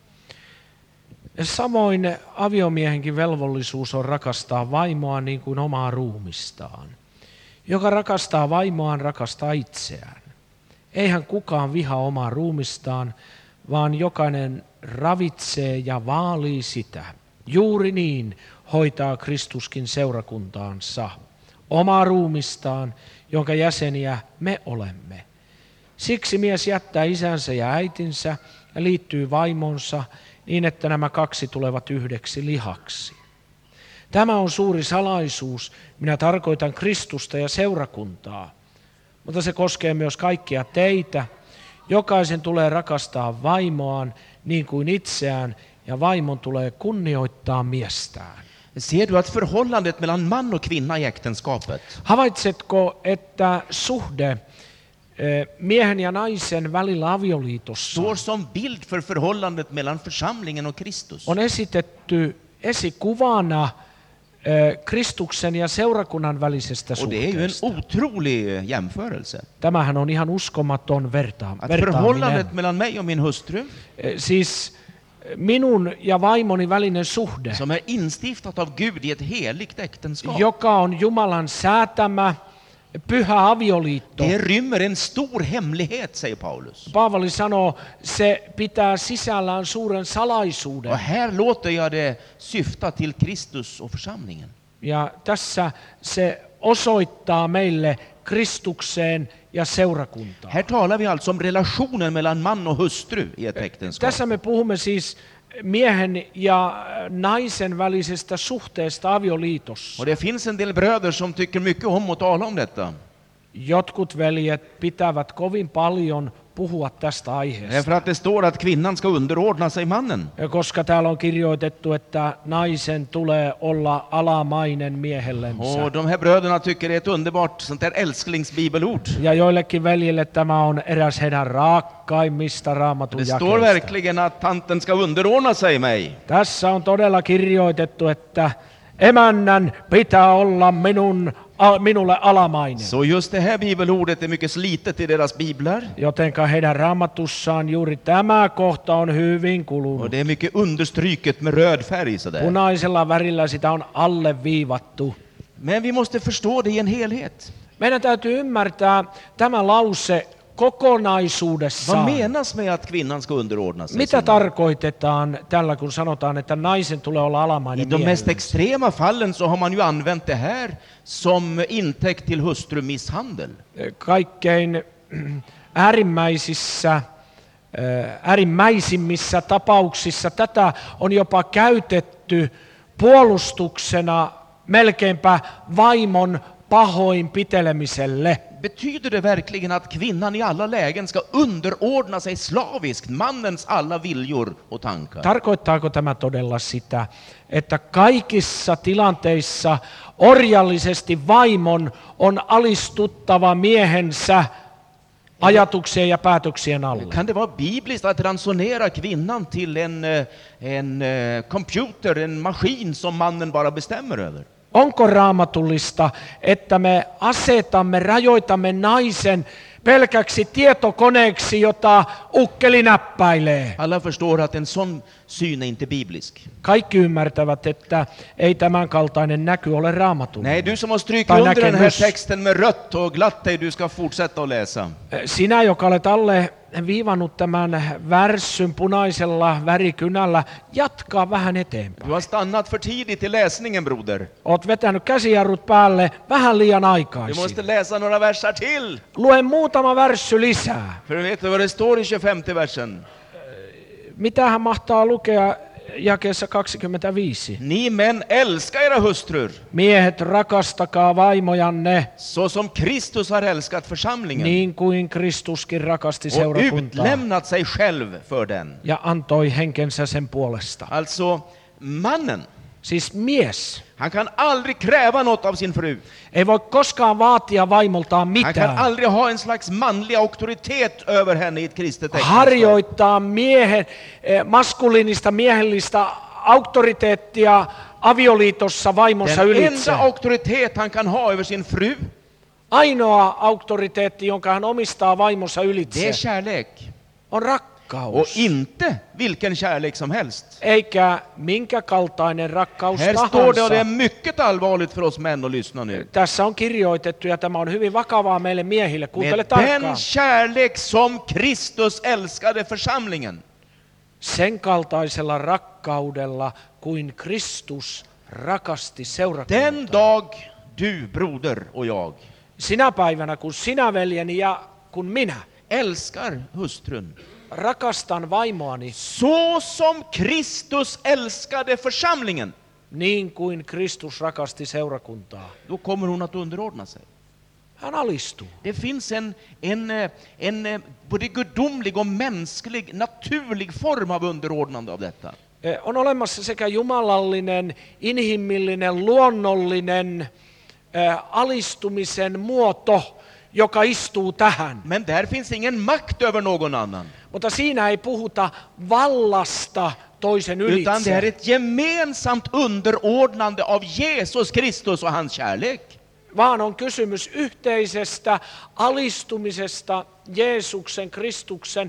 Samoin aviomiehenkin velvollisuus on rakastaa vaimoa niin kuin omaa ruumistaan. Joka rakastaa vaimoaan, rakastaa itseään. Eihän kukaan viha omaa ruumistaan, vaan jokainen ravitsee ja vaalii sitä. Juuri niin hoitaa Kristuskin seurakuntaansa, omaa ruumistaan, jonka jäseniä me olemme. Siksi mies jättää isänsä ja äitinsä ja liittyy vaimonsa niin, että nämä kaksi tulevat yhdeksi lihaksi. Tämä on suuri salaisuus. Minä tarkoitan Kristusta ja seurakuntaa, mutta se koskee myös kaikkia teitä. Jokaisen tulee rakastaa vaimoaan niin kuin itseään ja vaimon tulee kunnioittaa miestään. Ser du att förhållandet mellan man och kvinna i äktenskapet Havaitsetko, että suhde miehen ja naisen välillä avioliitossa står som bild för förhållandet mellan församlingen och Kristus? on esitetty esikuvana Kristuksen ja seurakunnan välisestä Och det är ju en suhteesta? otrolig jämförelse. Tämähän on ihan uskomaton verta- Att vertaaminen. förhållandet mellan mig och min hustru, Siis minun ja vaimoni välinen suhde, som är instiftat av Gud i ett heligt äktenskap, joka on Jumalan säätämä pyhä avioliitto. det rymmer en stor hemlighet, säger Paulus. Paavali sanoo, se pitää sisällään suuren salaisuuden. Och här låter jag det syfta till Kristus och församlingen. Ja tässä se osoittaa meille Kristukseen ja seurakuntaan. Här talar vi alltså om relationen mellan man och hustru i ett äktenskap. Tässä me puhumme siis miehen ja naisen välisestä suhteesta avioliitossa. Och det finns en del bröder som tycker mycket om att tala om detta. Jotkut veljet pitävät kovin paljon puhua tästä aiheesta, Därför att det står att kvinnan ska underordna sig mannen. koska täällä on kirjoitettu, että naisen tulee olla alamainen miehellensä. Och de här bröderna tycker det är ett underbart sånt där älsklingsbibelord. Ja joillekin veljille tämä on eräs heidän raakkaimmista raamatun Det står jakeista. verkligen att tanten ska underordna sig mig. Tässä on todella kirjoitettu, että emännän pitää olla minun, a, minulle alamainen. Så just det här bibelordet är mycket slitet i deras biblar. Jotenka heidän raamatussaan juuri tämä kohta on hyvin Och kulunut. det är mycket understryket med röd färg sådär. Punaisella värillä sitä on alleviivattu. Men vi måste förstå det i en helhet. Meidän täytyy ymmärtää tämä lause Vad kokonaisuudessaan. menas med att kvinnan ska underordna sig? Mitä sin man? tarkoitetaan tällä, kun sanotaan, että naisen tulee olla I alamainen de mest miehelle? extrema fallen så har man ju använt det här som intäkt till hustrumisshandel. Kaikkein äärimmäisissä, äärimmäisimmissä tapauksissa tätä on jopa käytetty puolustuksena melkeinpä vaimon pahoinpitelemiselle. Betyder det verkligen att kvinnan i alla lägen ska underordna sig slaviskt mannens alla viljor och tankar? Tarkoittaako tämä todella sitä, että kaikissa tilanteissa orjallisesti vaimon on alistuttava miehensä ajatuksien ja päätöksien alle? Kan det vara bibliskt att ransonera kvinnan till en, eh, en eh, computer, en maskin som mannen bara bestämmer över? Onko raamatullista, että me asetamme, rajoitamme naisen pelkäksi tietokoneeksi, jota ukkeli näppäilee? Alla förstår att en sån syn är inte biblisk. Kaikki ymmärtävät, että ei tämän kaltainen näky ole raamatullinen. Nej, du som har strukit Tai under den här näkemys. texten med rött och glatt dig, du ska fortsätta att läsa. Sinä, joka olet alle viivannut tämän värssyn punaisella värikynällä, jatkaa vähän eteenpäin. Du har stannat för tidigt i läsningen, broder. Oot vetänyt käsijarrut päälle vähän liian Du aikaisin. måste läsa några versar till. Lue muutama värssy lisää. För vet du vad det står i tjugofemte versen? Mitähän mahtaa lukea jakeessa kaksikymmentäviisi? Ni män, älska era hustrur, Miehet, rakastakaa vaimojanne så som Kristus har älskat församlingen niin kuin Kristuskin rakasti och seurakuntaa utlämnat sig själv för den. ja antoi henkensä sen puolesta. Alltså, mannen, Siis mies han kan aldrig kräva något av sin fru. ei voi koskaan vaatia vaimoltaan Han kan mitään. aldrig ha en slags manlig auktoritet över henne i ett kristet äktenskap. Harjoittaa miehen, eh, maskuliinista miehellistä auktoriteettia avioliitossa vaimonsa Den ylitse. enda auktoritet han kan ha över sin fru, Ainoa auktoriteetti, jonka hän omistaa vaimonsa det ylitse, är kärlek. on rakkaus. rakkaus. inte vilken kärlek som helst. Eikä minkä kaltainen rakkaus Här står det, och det är tahansa. mycket allvarligt för oss män att lyssna nu. Tässä on kirjoitettu, ja tämä on hyvin vakavaa meille miehille. Kuuntele Med tarkkaan. den kärlek som Kristus älskade församlingen. Sen kaltaisella rakkaudella, kuin Kristus rakasti Den seurakuntaa. dag du, broder, och jag Sinä päivänä, kun sinä veljeni ja kun minä älskar hustrun rakastan vaimoani så som Kristus älskade församlingen, niin kuin Kristus rakasti seurakuntaa, då kommer hon att underordna sig. hän alistuu. Det finns en, en, en både gudomlig och mänsklig, naturlig form av underordnande av detta. Eh, On olemassa sekä jumalallinen, inhimillinen, luonnollinen eh, alistumisen muoto, joka istuu tähän. Men där finns ingen makt över någon annan, Mutta siinä ei puhuta vallasta toisen utan det är ylitse, ett gemensamt underordnande av Jesus Kristus och hans kärlek. vaan on kysymys yhteisestä alistumisesta Jeesuksen, Kristuksen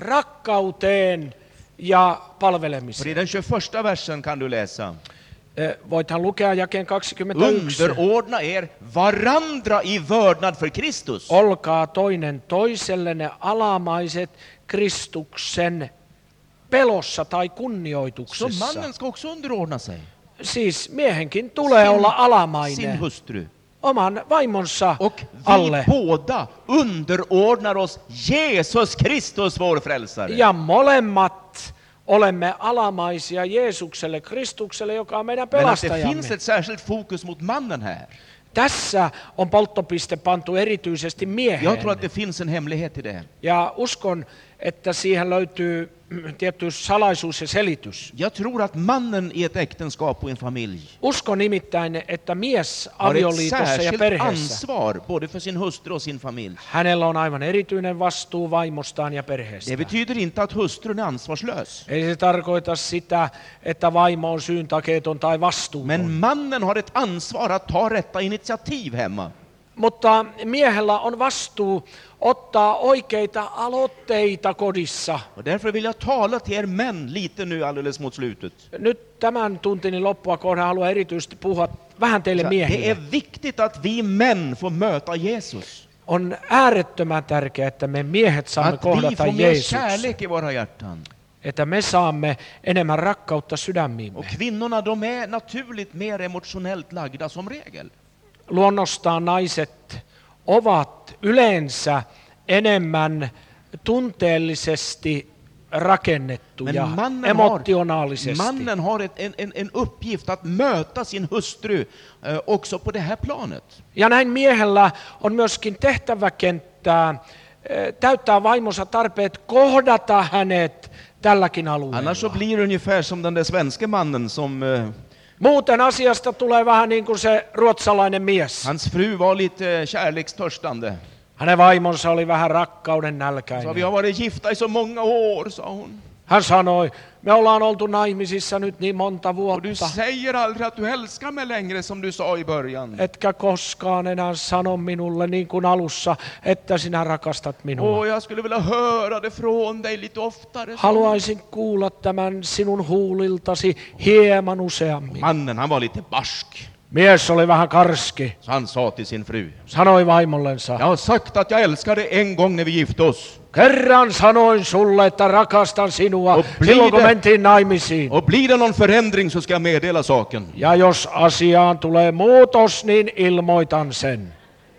rakkauteen ja För palvelemiseen. i den tjugoförsta versen kan du läsa: Eh, Voithan lukea jakeen kaksikymmentäyksi. underordna er varandra i vördnad för Kristus. Olkaa toinen toisellenne alamaiset Kristuksen pelossa tai Så kunnioituksessa. mannen ska också underordna sig Siis miehenkin tulee olla sin alamainen hustru. oman vaimonsa Och vi alle. båda underordnar oss Jesus Kristus, vår frälsare. Ja molemmat olemme alamaisia Jeesukselle, Kristukselle, joka on meidän Men att det pelastajamme. finns ett särskilt fokus mot mannen här. Tässä on polttopiste pantu erityisesti mieheen. Jag tror att det finns en hemlighet i det. Ja uskon, että siihen löytyy mm, tietty salaisuus ja selitys. Jag tror att mannen i ett äktenskap och en familj Uskon nimittäin, että mies har ett avioliitossa ja särskilt perheessä, ansvar både för sin hustru och sin familj. hänellä on aivan erityinen vastuu vaimostaan ja perheestä. Det betyder inte att hustrun är ansvarslös. Ei se tarkoita sitä, että vaimo on syyntakeeton tai vastuuton. Men mannen har ett ansvar att ta rätta initiativ hemma. Mutta miehellä on vastuu ottaa oikeita aloitteita kodissa. Och därför vill jag tala till er män lite nu alldeles mot slutet. Nyt tämän tuntini loppua kohdan haluan erityisesti puhua vähän teille Det är miehille. viktigt att vi män får möta Jesus. On äärettömän tärkeää, että me miehet saamme Att vi kohdata får mer Jeesuksen. kärlek i våra hjärtan. Että me saamme enemmän rakkautta sydämiimme. Och kvinnorna, de är naturligt mer emotionellt lagda som regel. Luonnostaan naiset ovat yleensä enemmän tunteellisesti rakennettuja, Men mannen har, emotionaalisesti. mannen har ett, en, en, en uppgift att möta sin hustru eh, också på det här planet. Ja näin miehellä on myöskin tehtäväkenttää eh, täyttää vaimonsa tarpeet, kohdata hänet tälläkin alueella. Annars så blir det ungefär som den där svenska mannen som eh, Muuten asiasta tulee vähän niin kuin se ruotsalainen mies. hans fru var lite kärlekstörstande. Hänen vaimonsa oli vähän rakkauden Så nälkäinen. vi har varit gifta i så många år, sa hon. Hän sanoi, me ollaan oltu naimisissa nyt niin monta Och du vuotta, säger aldrig att du älskar mig längre som du sa i början. etkä koskaan enää sano minulle niin kuin alussa, että sinä rakastat minua. Åh, jag skulle vilja höra det från dig lite oftare. sa hon. Haluaisin kuulla tämän sinun huuliltasi hieman useammin. Mannen, han var lite barsk. Mies oli vähän karski, Så han sa till sin fru: sanoi vaimollensa. jag har sagt att jag älskar dig en gång när vi gifte oss. Kerran sanoin sulle, että rakastan sinua Och blir silloin kun det- mentiin naimisiin. Och blir det någon förändring så ska jag meddela saken. Ja jos asiaan tulee muutos, niin ilmoitan sen.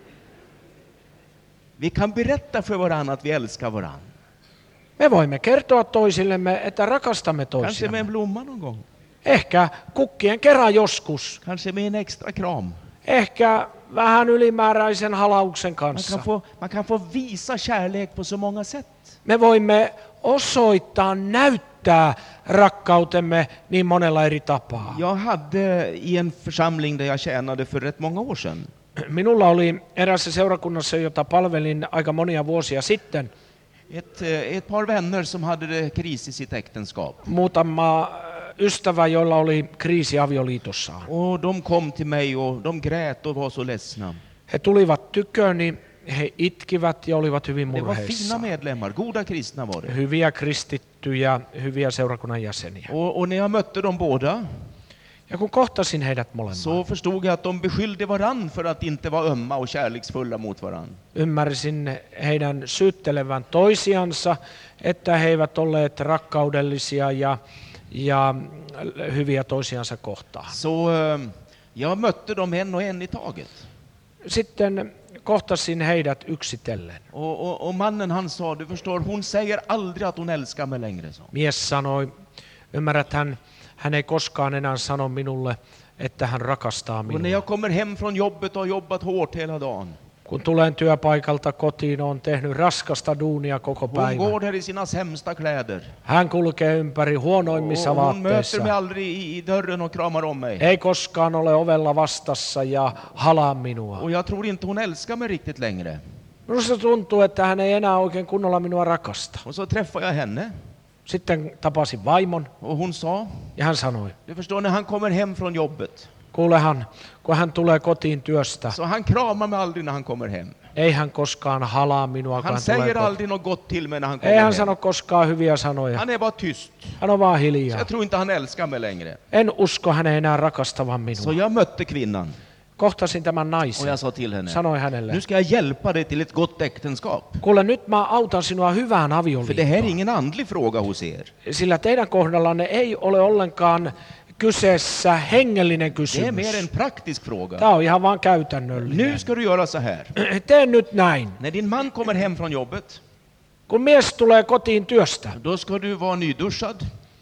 Vi kan berätta för varandra att vi älskar varandra. Me voimme kertoa toisillemme, että rakastamme Kanske med toisiamme. en blomma någon gång. Ehkä kukkien kerran joskus. Kanske med en extra kram. Ehkä vähän ylimääräisen halauksen Man kanssa. kan, få, man kan få visa kärlek på så många sätt. Me voimme osoittaa, näyttää rakkautemme niin monella eri tapaa. Jag hade i en församling där jag tjänade för rätt många år sedan. Minulla oli erässä seurakunnassa, jota palvelin aika monia vuosia sitten, Ett, eh, ett par vänner som hade det kris i sitt äktenskap. muutama ystävä, joilla oli kriisi avioliitossaan. Och de kom till mig och de grät och var så ledsna. He tulivat tyköni he itkivät ja olivat hyvin Det var fina murheissa. medlemmar, goda kristna var det. Hyviä kristittyjä, hyviä seurakunnan jäseniä. Och, och när jag mötte dem båda Ja kun kohtasin heidät molemmat, så förstod jag att de beskyllde varann för att inte vara ömma och kärleksfulla mot varann. ymmärsin heidän syyttelevän toisiansa, että he eivät olleet rakkaudellisia ja, ja hyviä toisiansa kohtaan. Så eh, jag mötte dem en och en i taget. Sitten kohtasin heidät yksitellen. Och, och, och mannen han sa, du förstår, hon säger aldrig att hon älskar mig längre. Så. Mies sanoi, ymmärrät, hän, hän ei koskaan enää sano minulle, että hän rakastaa Och när minua. jag kommer hem från jobbet och har jobbat hårt hela dagen. Kun tulen työpaikalta kotiin, on tehnyt raskasta duunia koko Hon päivän. går där i sina sämsta kläder. Hän kulkee ympäri huonoimmissa Och hon möter vaatteissa. mig aldrig i, i dörren och kramar om mig. Ei koskaan ole ovella vastassa ja halaa minua. Och jag tror inte hon älskar mig riktigt längre. Minusta tuntuu, että hän ei enää oikein kunnolla minua rakasta. Och så träffade jag henne Sitten tapasin vaimon och hon sa, ja hän sanoi, du förstår, när han kommer hem från jobbet kuulehan, kun hän tulee kotiin työstä, så han kramar mig aldrig när han kommer hem. ei hän koskaan halaa minua, kun Han hän tulee säger kotiin. aldrig något gott till mig när han Ei kommer hän sano hem. koskaan hyviä sanoja. Han är bara tyst. Hän on vaan Så hiljaa. jag tror inte han älskar mig längre. En usko hänen enää rakastavan Så minua. jag mötte kvinnan Kohtasin tämän och naisen. jag sa till henne, Sanoin hänelle, nu ska jag hjälpa dig till ett gott äktenskap. kuule nyt mä autan sinua hyvään För det här är avioliittoon. ingen andlig fråga hos er. Sillä teidän kohdallanne ei ole ollenkaan kyseessä hengellinen Det är mer kysymys. en praktisk fråga. Tämä on ihan vaan käytännöllinen. Nu ska du göra så här. Tee nyt näin. När din man kommer hem från jobbet, Kun mies tulee kotiin työstä, då ska du vara nyduschad.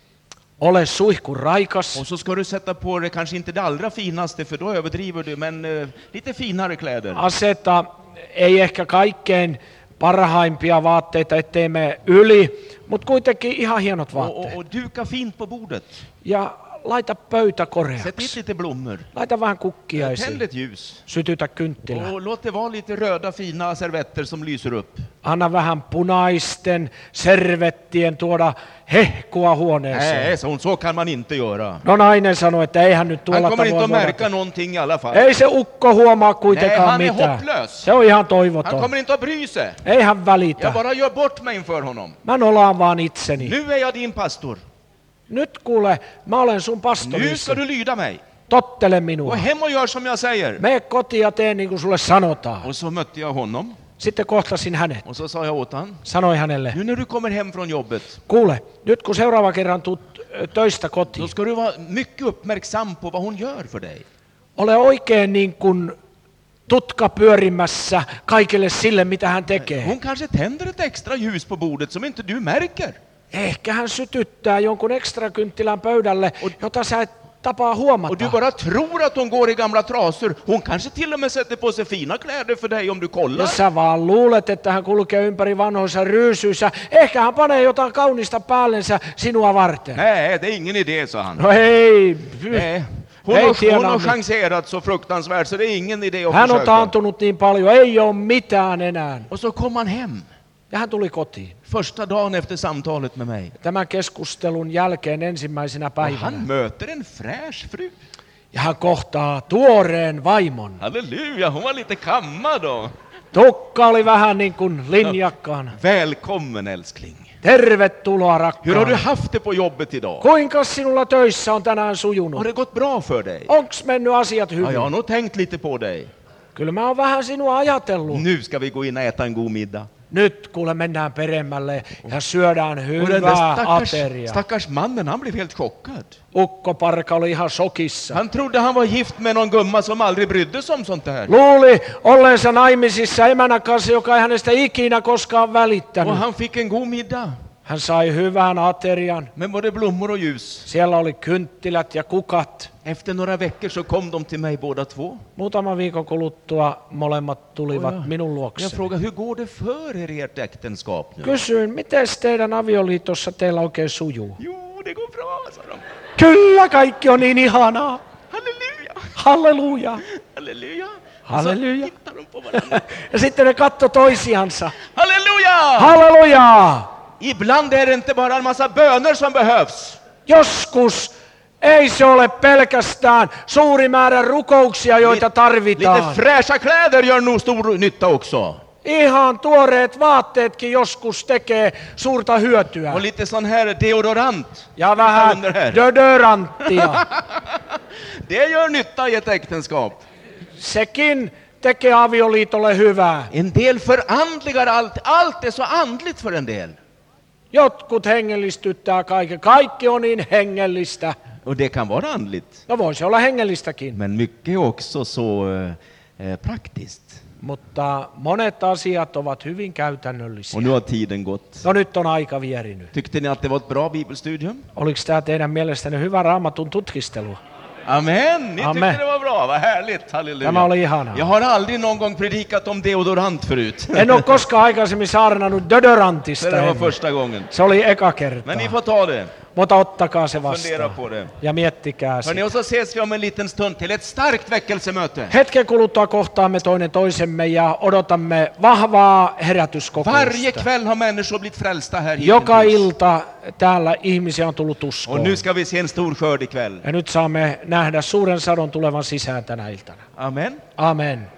ole suihku raikas. Och så ska du sätta på dig, kanske inte det allra finaste, för då överdriver du, men eh, lite finare kläder. Aseta ei ehkä kaikkein parhaimpia vaatteita, ettei mene yli, mutta kuitenkin ihan hienot Och, och, vaatteet. och duka fint på bordet. Ja laita pöytä Sätt dit koreaksi. lite blommor. Laita vähän kukkia Tänd esiin. ett ljus. Sytytä kynttilä. Och låt det vara lite röda fina servetter som lyser upp. Anna vähän punaisten servettien tuoda hehkua huoneeseen. Nej, så, hon, så kan man inte göra. No nainen sanoi, että eihän nyt Han tuolla kommer inte tavoin att voida. märka någonting i alla fall. Ei se ukko huomaa Nej, kuitenkaan han är mitään. hopplös. Se on ihan Han toivoton. kommer inte att bry sig. Ei hän välitä. Jag bara gör bort mig inför honom. Mä nolaan vaan itseni. Nu är jag din pastor. Nyt kuule, mä olen sun Nu pastorisi. ska du lyda mig. Tottele Gå minua. hem och gör som jag säger. Mene kotiin ja tee niin kuin sulle sanotaan. Och så mötte jag honom. Sitten kohtasin hänet. Och så sa jag åt han. Sanoin hänelle, Nu när du kommer hem från jobbet, kuule, nyt kun seuraava kerran tuut ö, töistä då kotiin, ska du vara mycket uppmärksam på vad hon gör för dig. ole oikein niin kuin tutka pyörimässä kaikille sille, mitä hän tekee. Hon kanske tänder ett extra ljus på bordet som inte du märker. Ehkä hän sytyttää jonkun ekstra kynttilän pöydälle, jota sä et tapaa Och du huomata. bara tror att hon går i gamla trasor. Hon kanske till och med sätter på sig fina kläder för dig om du kollar. Jos sä vaan luulet, että hän kulkee ympäri vanhoissa ryysyissä, ehkä hän panee jotain kaunista päällensä sinua varten. Nej, det är ingen idé, sa han. No hei, Nej. Hon, Hej, har, hon tjena, har Ami. chanserat så fruktansvärt så det är ingen idé att hän on försöka. taantunut niin paljon, ei ole mitään enää. Och så kom han hem. Ja hän tuli kotiin. Första dagen efter samtalet med mig. Tämän keskustelun jälkeen ensimmäisenä Och päivänä. han möter en fräsch fru. Ja hän kohtaa tuoreen vaimon. Halleluja, hon var lite kammad då. Tukka oli vähän niin kuin linjakkaana. Välkommen älskling. Tervetuloa Hur har du rakkaan. haft det på jobbet idag? Kuinka sinulla töissä on tänään Har sujunut? det gått bra för dig? Onks mennyt asiat Ja, jag har hyvin? nog tänkt lite på dig. Kyllä mä oon vähän sinua ajatellut. Nu ska vi gå in och äta en god middag. Nyt kuule mennään peremmälle ja syödään Och den där hyvää stackars, ateria. stackars mannen, han blev helt chockad. Ukkoparka oli ihan shokissa. Han trodde han var gift med någon gumma som aldrig brydde sig om sånt här. Luuli olleensa naimisissa emänän kanssa, joka ei hänestä ikinä koskaan Och välittänyt. han fick en god middag. Hän sai hyvän aterian. Med både blommor och ljus. Siellä oli kynttilät ja kukat. Efter några veckor så kom de till mig båda två. Muutama viikon kuluttua molemmat tulivat Och jag- minun Jag luokse. frågade, hur går det för er i ert äktenskap nu? Kysyin, miten teidän avioliitossa teillä oikein sujuu? Jo, det går bra, sa de. Kyllä, kaikki on niin ihanaa. Halleluja, Halleluja. halleluja. Halleluja. Och så tittar de på varandra. Ja sitten ne katto toisiansa. Halleluja! Halleluja! Ibland är det inte bara en massa böner som behövs. Joskus ei se ole pelkästään suuri määrä rukouksia, joita Lite tarvitaan. fräscha kläder gör nog stor nytta också. Ihan tuoreet vaatteetkin joskus tekee suurta hyötyä. Och lite sån här deodorant. Ja vähän under här. deodoranttia. Det gör nytta i ett äktenskap. Sekin tekee avioliitolle hyvää. En del förandligar allt. Allt är så andligt för en del. Jotkut hengellistyttää kaiken. Kaikki on niin hengellistä. Och det kan vara andligt. No voisi olla hengellistäkin. Men mycket är också så eh, praktiskt. Mutta monet asiat ovat hyvin käytännöllisiä. Och nu har tiden gått. No nyt on aika vierinyt. Tyckte ni att det var ett bra bibelstudium? Oliko tämä teidän mielestänne hyvä raamatun tutkistelu? Amen! Ni Amen. tyckte det var bra, vad härligt, halleluja. Tämä oli ihanaa. Jag har aldrig någon gång predikat om deodorant förut. En ole koskaan aikaisemmin saarnannut deodorantista. Det var ennen. första gången. Se oli eka kerta. Men ni får ta det, Mutta ottakaa se fundera vastaan på det. ja miettikää Hörrni, se. och så ses vi om en liten stund till ett starkt väckelsemöte. Hetken kuluttua kohtaamme toinen toisemme ja odotamme vahvaa Varje herätyskokousta. kväll har människor blivit frälsta här Joka hittills. ilta täällä ihmisiä on tullut Och uskoon. nu ska vi se en stor skörd ikväll. Ja nyt saamme nähdä suuren sadon tulevan sisään tänä iltana. Amen. Amen.